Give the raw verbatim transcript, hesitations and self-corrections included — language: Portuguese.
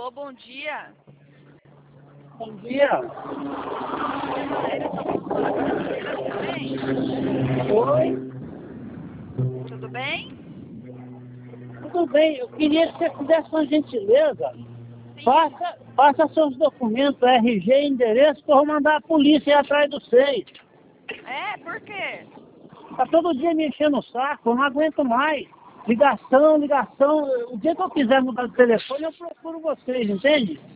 Alô, bom dia. Bom dia. Oi. Tudo bem? Tudo bem, eu queria que você fizesse uma gentileza. Faça, faça seus documentos, R G, endereço, que eu vou mandar a polícia ir atrás dos seis. É, por quê? Tá todo dia me enchendo o saco, eu não aguento mais. Ligação, ligação. O dia que eu quiser mudar de telefone, eu procuro vocês, entende?